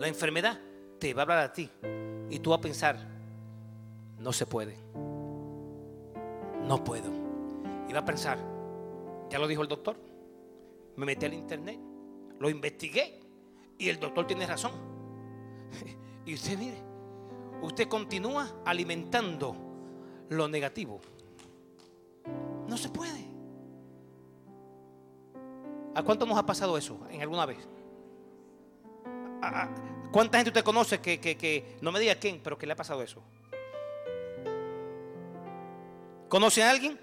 La enfermedad te va a hablar a ti y tú vas a pensar: no se puede, no puedo. Y vas a pensar: ya lo dijo el doctor. Me metí al internet, lo investigué y el doctor tiene razón. Y usted mire, usted continúa alimentando lo negativo. No se puede. ¿A cuánto nos ha pasado eso en alguna vez? ¿Cuánta gente usted conoce que no me diga quién, pero que le ha pasado eso? ¿Conoce a alguien?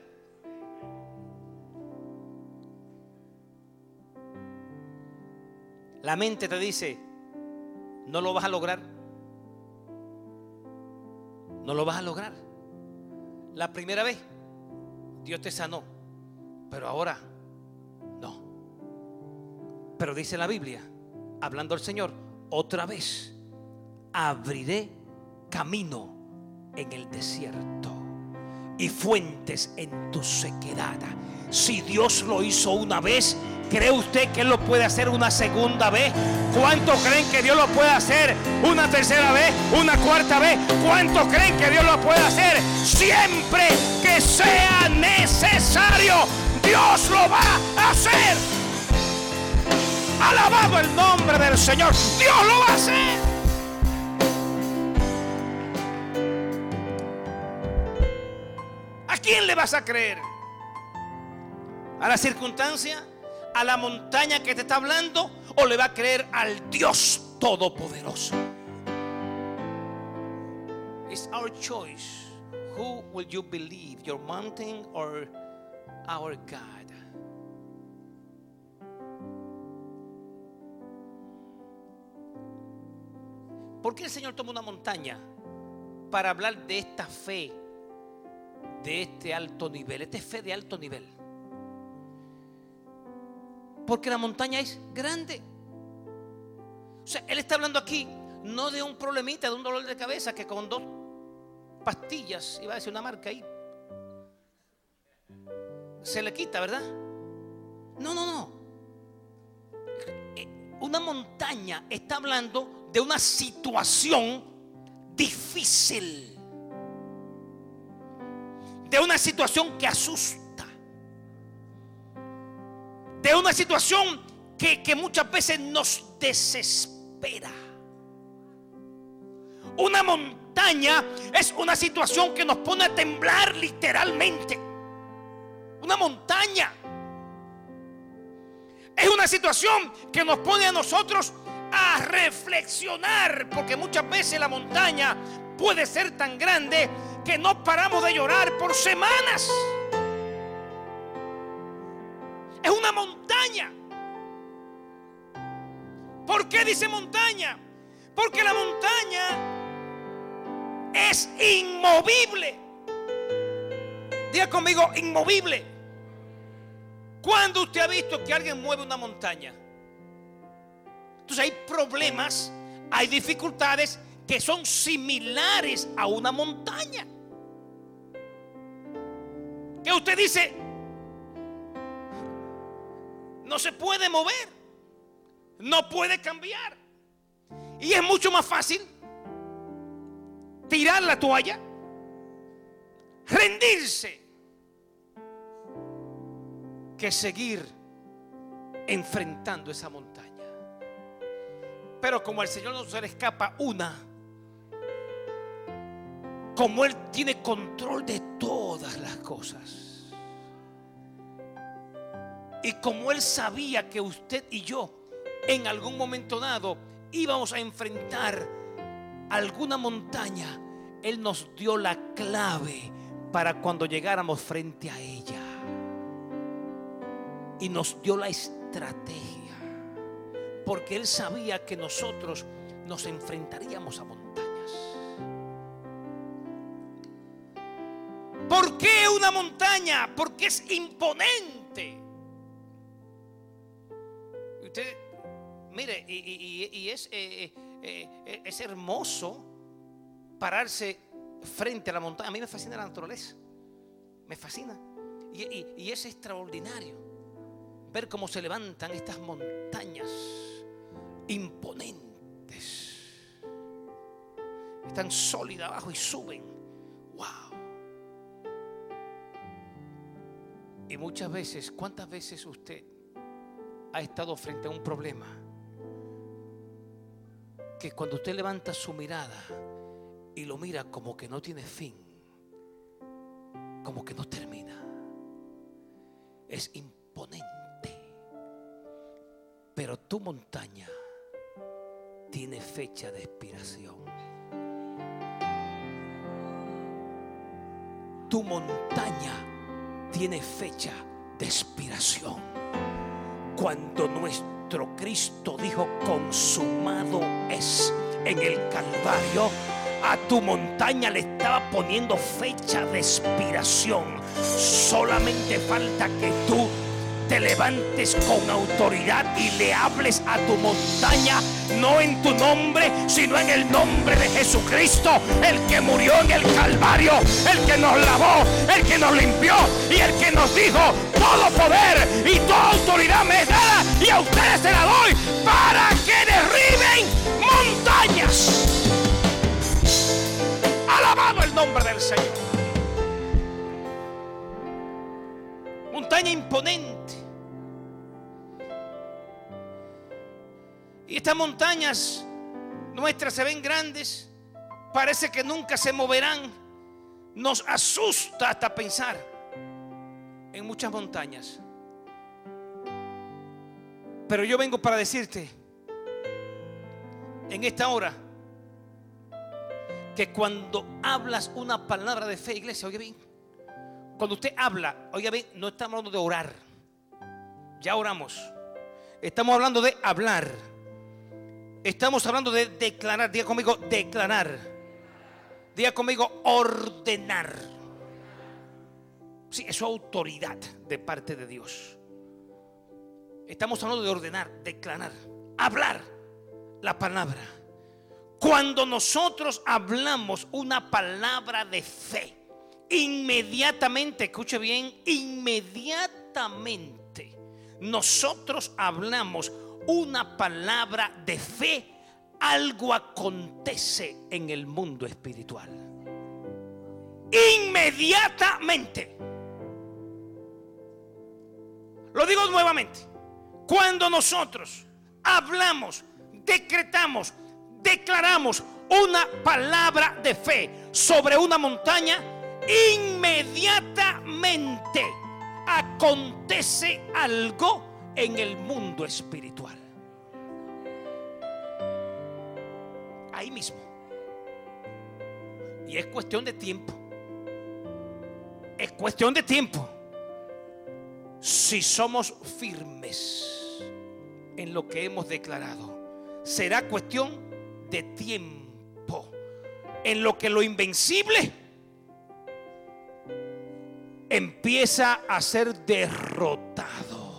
La mente te dice: no lo vas a lograr. No lo vas a lograr. La primera vez Dios te sanó, pero ahora no. Pero dice la Biblia, hablando el Señor: otra vez abriré camino en el desierto y fuentes en tu sequedad. Si Dios lo hizo una vez, ¿cree usted que Él lo puede hacer una segunda vez? ¿Cuántos creen que Dios lo puede hacer una tercera vez, una cuarta vez? ¿Cuántos creen que Dios lo puede hacer siempre que sea necesario? Dios lo va a hacer. Alabado el nombre del Señor. Dios lo va a hacer. ¿A quién le vas a creer? ¿A la circunstancia? ¿A la montaña que te está hablando? ¿O le va a creer al Dios Todopoderoso? It's our choice. Who will you believe? Your mountain or our God? ¿Por qué el Señor toma una montaña para hablar de esta fe, de este alto nivel? Esta es fe de alto nivel. Porque la montaña es grande. O sea, Él está hablando aquí no de un problemita, de un dolor de cabeza que con 2 pastillas, iba a decir una marca ahí, se le quita, ¿verdad? No. Una montaña está hablando de una situación difícil, de una situación que asusta, de una situación que muchas veces nos desespera. Una montaña es una situación que nos pone a temblar literalmente. Una montaña es una situación que nos pone a nosotros a reflexionar, porque muchas veces la montaña puede ser tan grande que no paramos de llorar por semanas. Es una montaña. ¿Por qué dice montaña? Porque la montaña es inmovible. Diga conmigo: inmovible. ¿Cuándo usted ha visto que alguien mueve una montaña? Entonces hay problemas, hay dificultades que son similares a una montaña, que usted dice: no se puede mover, no puede cambiar. Y es mucho más fácil tirar la toalla, rendirse, que seguir enfrentando esa montaña. Pero como al Señor no se le escapa una, como Él tiene control de todas las cosas, y como Él sabía que usted y yo en algún momento dado íbamos a enfrentar alguna montaña, Él nos dio la clave para cuando llegáramos frente a ella, y nos dio la estrategia, porque Él sabía que nosotros nos enfrentaríamos a montañas. ¿Por qué una montaña? Porque es imponente. Usted mire, y es hermoso pararse frente a la montaña. A mí me fascina la naturaleza, me fascina, y es extraordinario ver cómo se levantan estas montañas imponentes. están sólidas abajo y suben. Wow. Y muchas veces, ¿cuántas veces usted ha estado frente a un problema que cuando usted levanta su mirada y lo mira como que no tiene fin, como que no termina? Es imponente. Pero tu montaña tiene fecha de expiración. Tu montaña tiene fecha de expiración. Cuando nuestro Cristo dijo consumado es en el Calvario, a tu montaña le estaba poniendo fecha de expiración. Solamente falta que tú te levantes con autoridad y le hables a tu montaña, no en tu nombre, sino en el nombre de Jesucristo, el que murió en el Calvario, el que nos lavó, el que nos limpió y el que nos dijo: todo poder y toda autoridad me es dada y a ustedes se la doy para que derriben montañas. Alabado el nombre del Señor. Montaña imponente. Y estas montañas nuestras se ven grandes, parece que nunca se moverán. Nos asusta hasta pensar en muchas montañas. Pero yo vengo para decirte en esta hora que cuando hablas una palabra de fe, iglesia, oye bien, cuando usted habla, oiga bien, no estamos hablando de orar. Ya oramos. Estamos hablando de hablar. Estamos hablando de declarar. Diga conmigo, declarar. Diga conmigo, ordenar. Sí, eso es autoridad de parte de Dios. Estamos hablando de ordenar, declarar, hablar la palabra. Cuando nosotros hablamos una palabra de fe, inmediatamente, escuche bien, inmediatamente nosotros hablamos una palabra de fe, algo acontece en el mundo espiritual. Inmediatamente. Lo digo nuevamente. Cuando nosotros hablamos, decretamos, declaramos una palabra de fe sobre una montaña, inmediatamente acontece algo en el mundo espiritual. Ahí mismo. Y es cuestión de tiempo. Es cuestión de tiempo. Si somos firmes en lo que hemos declarado, será cuestión de tiempo en lo que lo invencible empieza a ser derrotado.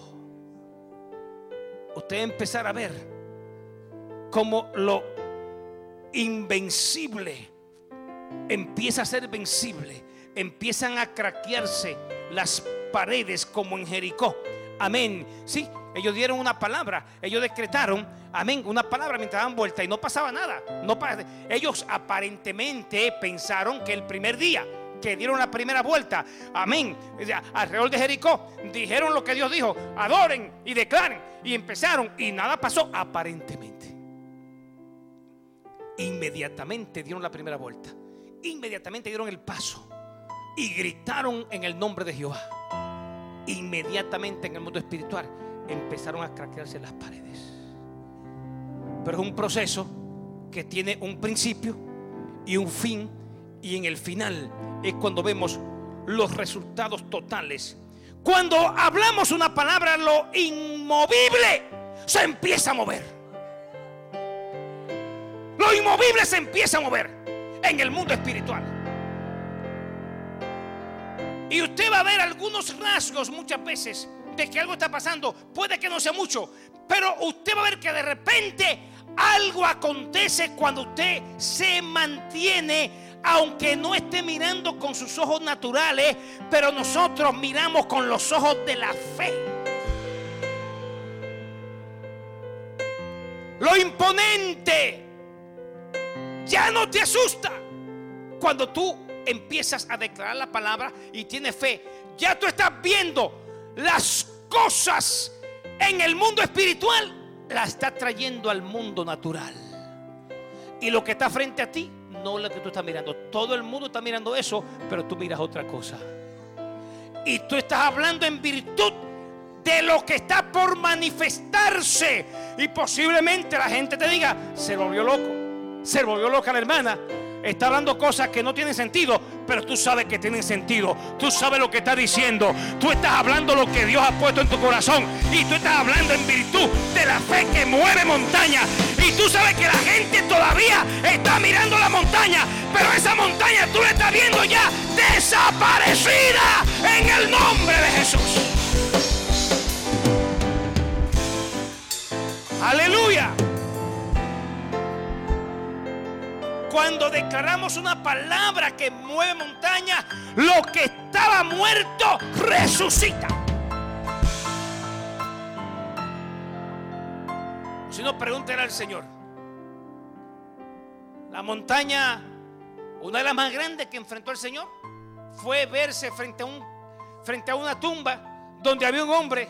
Usted empezará a ver cómo lo invencible empieza a ser vencible. Empiezan a craquearse las paredes como en Jericó. Amén. Sí, ellos dieron una palabra, ellos decretaron, amén, una palabra mientras daban vuelta y no pasaba nada. Ellos aparentemente pensaron que el primer día que dieron la primera vuelta, amén, alrededor de Jericó, dijeron lo que Dios dijo: adoren y declaren, y empezaron y nada pasó aparentemente. Inmediatamente dieron la primera vuelta, inmediatamente dieron el paso y gritaron en el nombre de Jehová. Inmediatamente en el mundo espiritual empezaron a craquearse las paredes. Pero es un proceso que tiene un principio y un fin, y en el final es cuando vemos los resultados totales. Cuando hablamos una palabra, lo inmovible se empieza a mover. Lo inmovible se empieza a mover en el mundo espiritual. Y usted va a ver algunos rasgos muchas veces de que algo está pasando. Puede que no sea mucho, pero usted va a ver que de repente algo acontece cuando usted se mantiene, aunque no esté mirando con sus ojos naturales, pero nosotros miramos con los ojos de la fe. Lo imponente ya no te asusta. Cuando tú empiezas a declarar la palabra y tienes fe, ya tú estás viendo las cosas en el mundo espiritual, las estás trayendo al mundo natural. Y lo que está frente a ti, no lo que tú estás mirando. Todo el mundo está mirando eso, pero tú miras otra cosa. Y tú estás hablando en virtud de lo que está por manifestarse. Y posiblemente la gente te diga: se volvió loco, se volvió loca la hermana, está hablando cosas que no tienen sentido. Pero tú sabes que tienen sentido. Tú sabes lo que está diciendo. Tú estás hablando lo que Dios ha puesto en tu corazón. Y tú estás hablando en virtud de la fe que mueve montaña. Y tú sabes que la gente todavía está mirando la montaña, pero esa montaña tú la estás viendo ya desaparecida en el nombre de Jesús. Aleluya. Cuando declaramos una palabra que mueve montaña, lo que estaba muerto resucita. Si no, pregúntale al Señor. La montaña, una de las más grandes que enfrentó el Señor, fue verse frente a una tumba donde había un hombre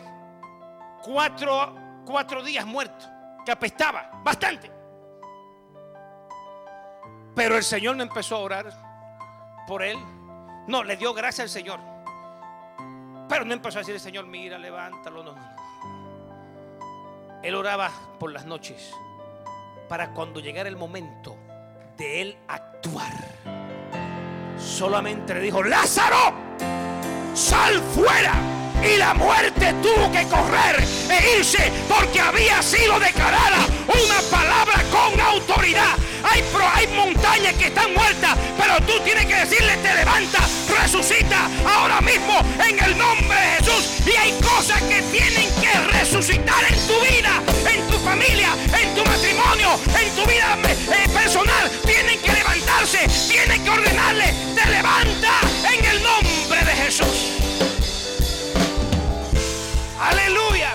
cuatro días muerto, que apestaba bastante. Pero el Señor no empezó a orar por él. No, le dio gracias al Señor, pero no empezó a decir al Señor: mira, levántalo. No. Él oraba por las noches para cuando llegara el momento de él actuar. Solamente le dijo: Lázaro, sal fuera. Y la muerte tuvo que correr e irse, porque había sido declarada una palabra con autoridad. Hay montañas que están muertas, pero tú tienes que decirle: te levanta, resucita ahora mismo en el nombre de Jesús. Y hay cosas que tienen que resucitar en tu vida, en tu familia, en tu matrimonio, en tu vida personal. Tienen que levantarse, tienen que ordenarle: te levanta en el nombre de Jesús. Aleluya.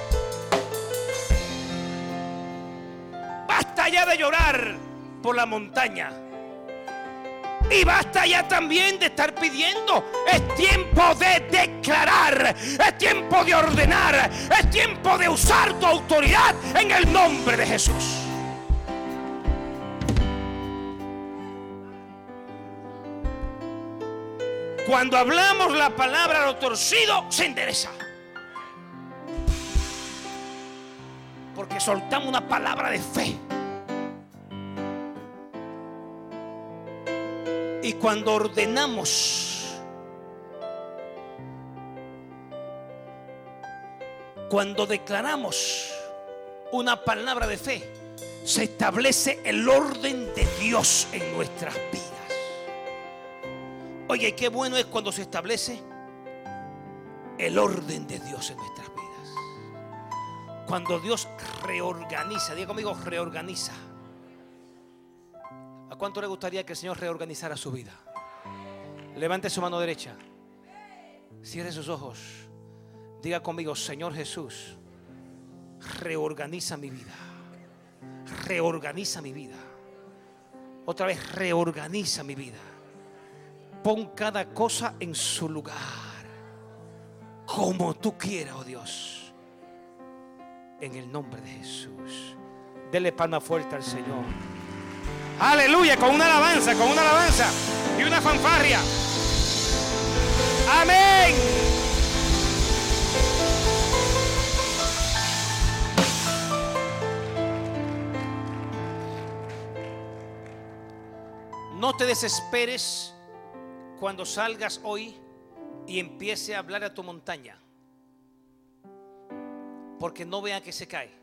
Basta ya de llorar por la montaña. Y basta ya también de estar pidiendo. Es tiempo de declarar. Es tiempo de ordenar. Es tiempo de usar tu autoridad en el nombre de Jesús. Cuando hablamos la palabra, lo torcido se endereza. Porque soltamos una palabra de fe. Y cuando ordenamos, cuando declaramos una palabra de fe, se establece el orden de Dios en nuestras vidas. Oye, qué bueno es cuando se establece el orden de Dios en nuestras vidas. Cuando Dios reorganiza, diga conmigo: reorganiza. ¿A cuánto le gustaría que el Señor reorganizara su vida? Levante su mano derecha, cierre sus ojos, diga conmigo: Señor Jesús, reorganiza mi vida. Reorganiza mi vida. Otra vez: reorganiza mi vida. Pon cada cosa en su lugar, como tú quieras, oh Dios. En el nombre de Jesús. Dele palma fuerte al Señor. Aleluya, con una alabanza y una fanfarria. Amén. No te desesperes cuando salgas hoy y empiece a hablar a tu montaña, porque no vea que se cae.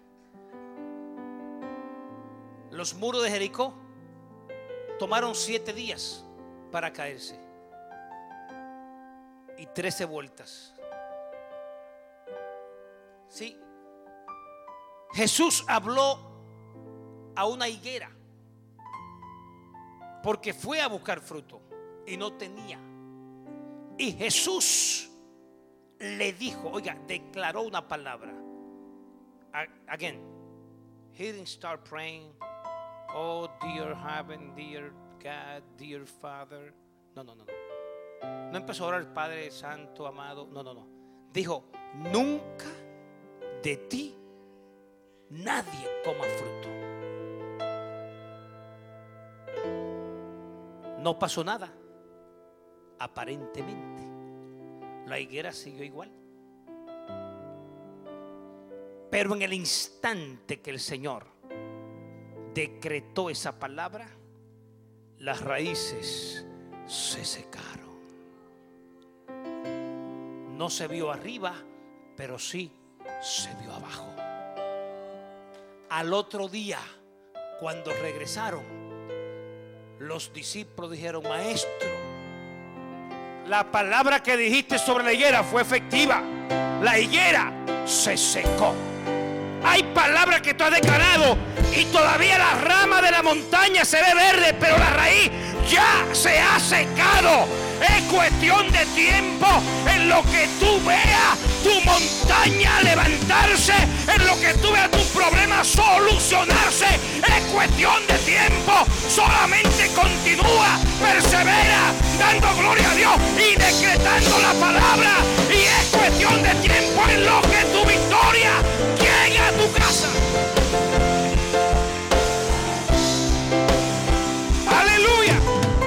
Los muros de Jericó tomaron 7 días para caerse y 13 vueltas. Sí, Jesús habló a una higuera porque fue a buscar fruto y no tenía. Y Jesús le dijo, oiga, declaró una palabra. Again, he didn't start praying. Oh, dear heaven, dear God, dear Father. No. No empezó a orar Padre Santo, amado. No. Dijo, nunca de ti nadie coma fruto. No pasó nada. Aparentemente la higuera siguió igual. Pero en el instante que el Señor decretó esa palabra, las raíces se secaron. No se vio arriba, pero sí se vio abajo. Al otro día, cuando regresaron, los discípulos dijeron, maestro, la palabra que dijiste sobre la higuera fue efectiva. La higuera se secó. Hay palabras que tú has declarado y todavía la rama de la montaña se ve verde, pero la raíz ya se ha secado. Es cuestión de tiempo en lo que tú veas tu montaña levantarse, en lo que tú veas tu problema solucionarse. Es cuestión de tiempo. Solamente continúa, persevera, dando gloria a Dios y decretando la palabra. Y es cuestión de tiempo en lo que tu victoria llegue a tu casa. Aleluya.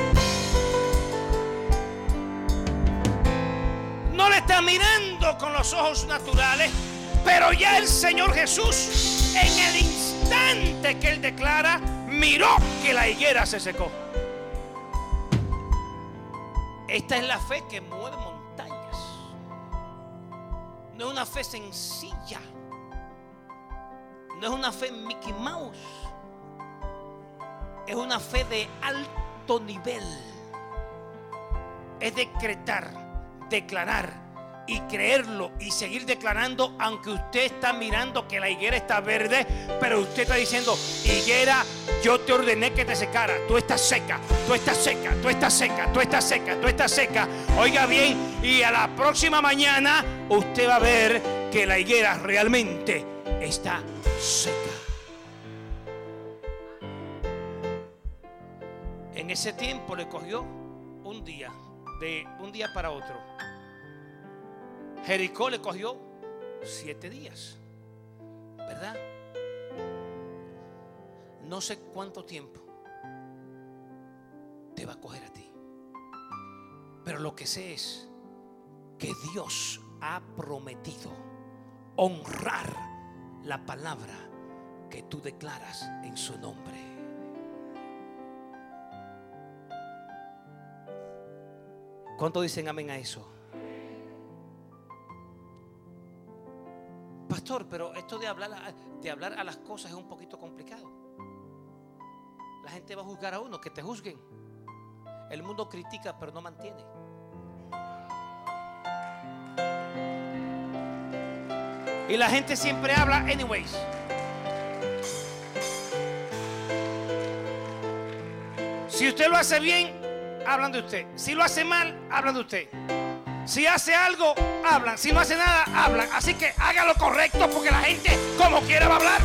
No le está mirando con los ojos naturales, pero ya el Señor Jesús, en el instante que Él declara, miró que la higuera se secó. Esta es la fe que mueve montañas. No es una fe sencilla. No es una fe Mickey Mouse. Es una fe de alto nivel. Es decretar, declarar y creerlo y seguir declarando, aunque usted está mirando que la higuera está verde, pero usted está diciendo, higuera, yo te ordené que te secara. Tú estás seca, tú estás seca, tú estás seca, tú estás seca, tú estás seca. Oiga bien, y a la próxima mañana usted va a ver que la higuera realmente está seca. En ese tiempo le cogió un día, de un día para otro. Jericó le cogió 7 días, ¿verdad? No sé cuánto tiempo te va a coger a ti, pero lo que sé es que Dios ha prometido honrar la palabra que tú declaras en su nombre. ¿Cuánto dicen amén a eso? Pastor, pero esto de hablar a las cosas es un poquito complicado. La gente va a juzgar a uno, que te juzguen. El mundo critica pero no mantiene. Y la gente siempre habla anyways. Si usted lo hace bien, hablan de usted. Si lo hace mal, hablan de usted. Si hace algo, hablan. Si no hace nada, hablan. Así que haga lo correcto, porque la gente como quiera va a hablar.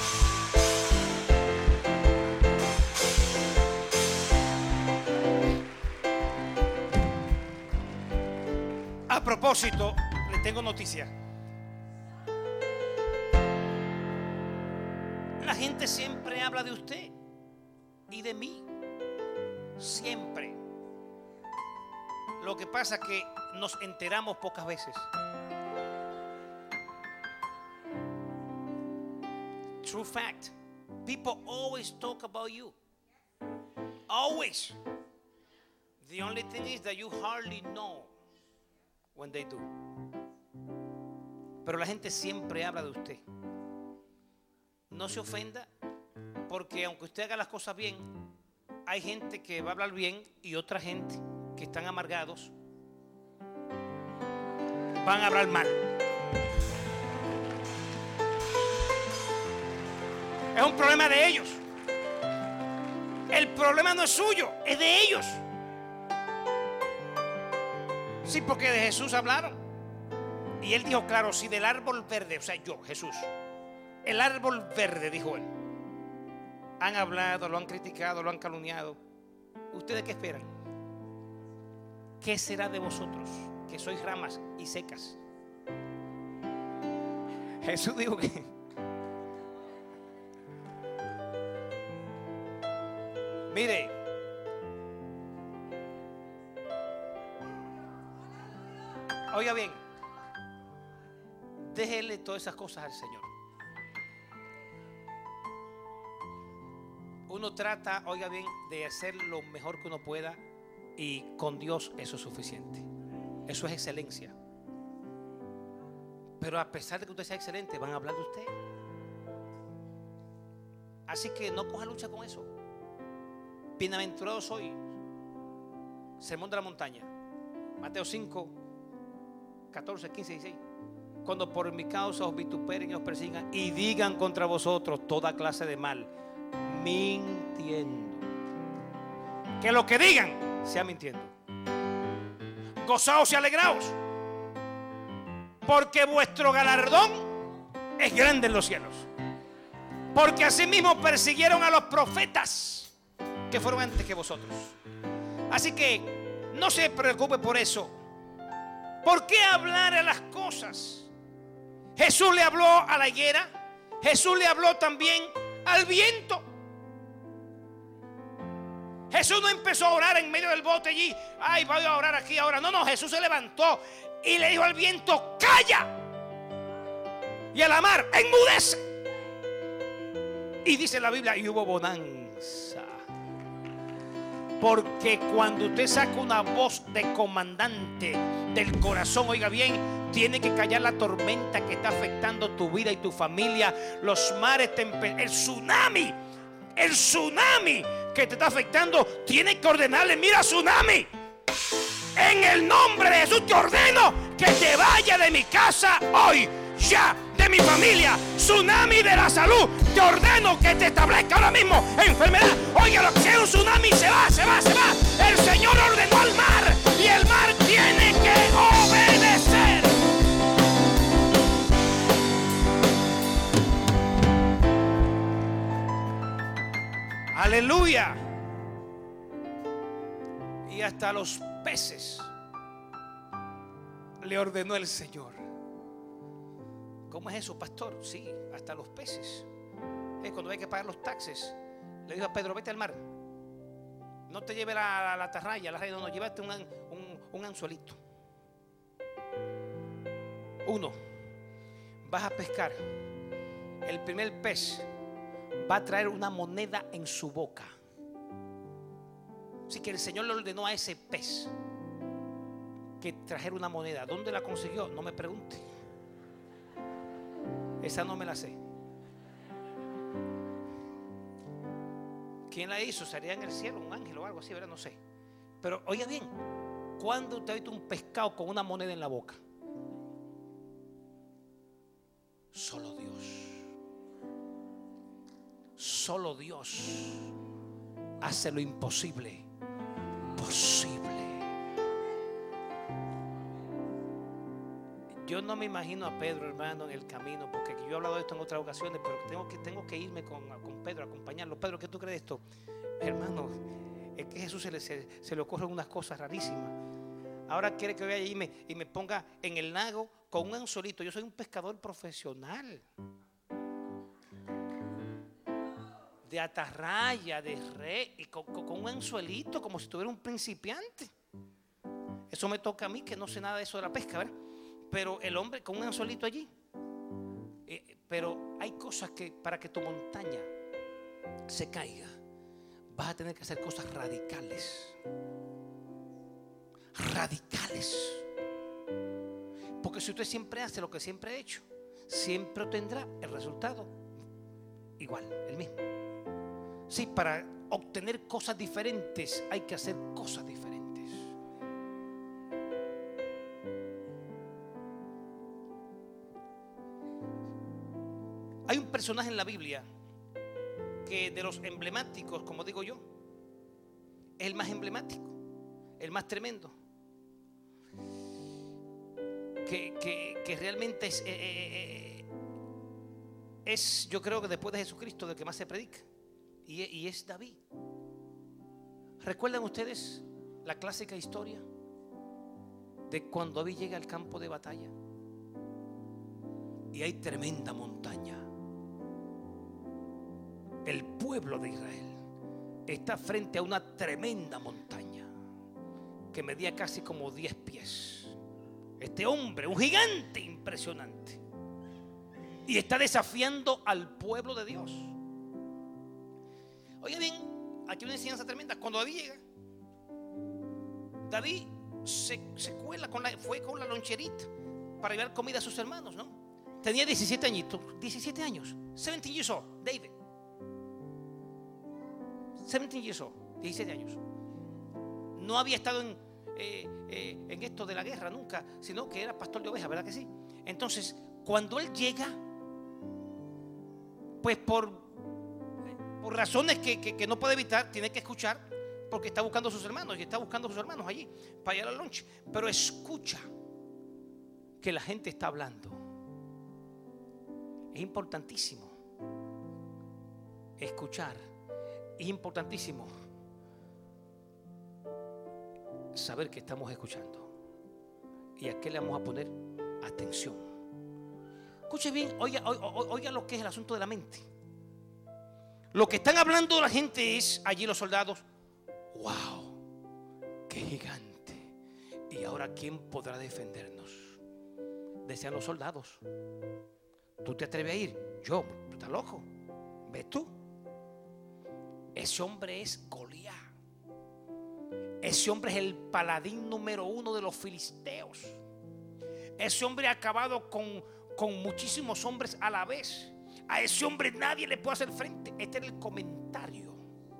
A propósito, le tengo noticia. La gente siempre habla de usted y de mí. Siempre. Lo que pasa es que nos enteramos pocas veces. True fact. People always talk about you. Always. The only thing is that you hardly know when they do. Pero la gente siempre habla de usted. No se ofenda, porque aunque usted haga las cosas bien, hay gente que va a hablar bien y otra gente que están amargados van a hablar mal. Es un problema de ellos. El problema no es suyo, es de ellos. Sí, porque de Jesús hablaron. Y él dijo, claro, si del árbol verde, o sea, yo, Jesús, el árbol verde, dijo él, Han hablado, lo han criticado, lo han calumniado. ¿Ustedes qué esperan? ¿Qué será de vosotros, que sois ramas y secas? Jesús dijo que mire, oiga bien, déjele todas esas cosas al Señor. Uno trata, oiga bien, de hacer lo mejor que uno pueda, y con Dios eso es suficiente. Eso es excelencia. Pero a pesar de que usted sea excelente, van a hablar de usted. Así que no coja lucha con eso. Bienaventurado soy. Sermón de la montaña, Mateo 5, 14, 15, 16. Cuando por mi causa os vituperen y os persigan y digan contra vosotros toda clase de mal, mintiendo. Que lo que digan sea mintiendo. Gozaos y alegraos, porque vuestro galardón es grande en los cielos. Porque asimismo persiguieron a los profetas que fueron antes que vosotros. Así que no se preocupe por eso. ¿Por qué hablar a las cosas? Jesús le habló a la higuera. Jesús le habló también al viento. Jesús no empezó a orar en medio del bote allí. Ay, voy a orar aquí ahora. No, Jesús se levantó y le dijo al viento: calla. Y a la mar: enmudece. Y dice la Biblia: y hubo bonanza. Porque cuando usted saca una voz de comandante del corazón, oiga bien, tiene que callar la tormenta que está afectando tu vida y tu familia. Los mares, el tsunami que te está afectando, tiene que ordenarle: mira, tsunami, en el nombre de Jesús te ordeno que te vaya de mi casa hoy, ya, de mi familia. Tsunami de la salud, te ordeno que te establezca ahora mismo enfermedad. Oiga, lo que sea un tsunami, se va. El Señor ordenó al mar y el mar tiene que obedecer. Aleluya. Y hasta los peces le ordenó el Señor. ¿Cómo es eso, pastor? Sí, hasta los peces. Cuando hay que pagar los taxes, le dijo a Pedro: vete al mar. No te lleve la atarraya, no, llévate un anzuelito. Uno, vas a pescar. El primer pez va a traer una moneda en su boca. Así que el Señor le ordenó a ese pez que trajera una moneda. ¿Dónde la consiguió? No me pregunte. Esa no me la sé. ¿Quién la hizo? ¿Sería en el cielo un ángel o algo así? ¿Verdad? No sé. Pero oiga bien, ¿cuándo usted ha visto un pescado con una moneda en la boca? Solo Dios. Solo Dios hace lo imposible posible. Yo no me imagino a Pedro, hermano, en el camino, porque yo he hablado de esto en otras ocasiones, pero tengo que irme con Pedro, acompañarlo. Pedro, ¿qué tú crees de esto? Hermano, es que a Jesús se le ocurren unas cosas rarísimas. Ahora quiere que vaya allí y me ponga en el lago con un anzuelito. Yo soy un pescador profesional, de atarraya, de red, y con un anzuelito, como si tuviera un principiante. Eso me toca a mí, que no sé nada de eso de la pesca, ¿verdad? Pero el hombre con un anzuelito allí. Pero hay cosas que para que tu montaña se caiga, vas a tener que hacer cosas radicales. Radicales. Porque si usted siempre hace lo que siempre ha hecho, siempre obtendrá el resultado igual, el mismo. Sí, para obtener cosas diferentes hay que hacer cosas diferentes. Hay un personaje en la Biblia que, de los emblemáticos, como digo yo, es el más emblemático, el más tremendo, que realmente es, yo creo que después de Jesucristo, del que más se predica, y es David. ¿Recuerdan ustedes la clásica historia de cuando David llega al campo de batalla y hay tremenda montaña? El pueblo de Israel está frente a una tremenda montaña que medía casi como 10 pies. Este hombre, un gigante impresionante, y está desafiando al pueblo de Dios. Oye bien, aquí una enseñanza tremenda. Cuando David llega, David se cuela fue con la loncherita para llevar comida a sus hermanos, ¿no? Tenía 17 añitos, 17 años, 17 years old, David. 17 years old, 17 años. No había estado en esto de la guerra nunca, sino que era pastor de ovejas, ¿verdad que sí? Entonces, cuando él llega, pues por razones que no puede evitar, tiene que escuchar, porque está buscando a sus hermanos, y está buscando a sus hermanos allí para ir al lunch. Pero escucha que la gente está hablando. Es importantísimo escuchar. Es importantísimo saber que estamos escuchando y a qué le vamos a poner atención. Escuche bien, oiga lo que es el asunto de la mente. Lo que están hablando la gente es allí los soldados. ¡Wow! ¡Qué gigante! Y ahora, ¿quién podrá defendernos? Decían los soldados. ¿Tú te atreves a ir? Yo, ¿tú estás loco? ¿Ves tú? Ese hombre es Goliat. Ese hombre es el paladín número 1 de los filisteos. Ese hombre ha acabado con muchísimos hombres a la vez. A ese hombre nadie le puede hacer frente. Este era el comentario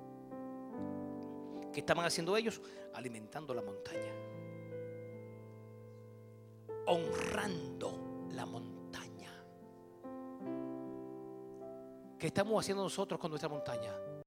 que estaban haciendo ellos, alimentando la montaña, honrando la montaña. ¿Qué estamos haciendo nosotros con nuestra montaña?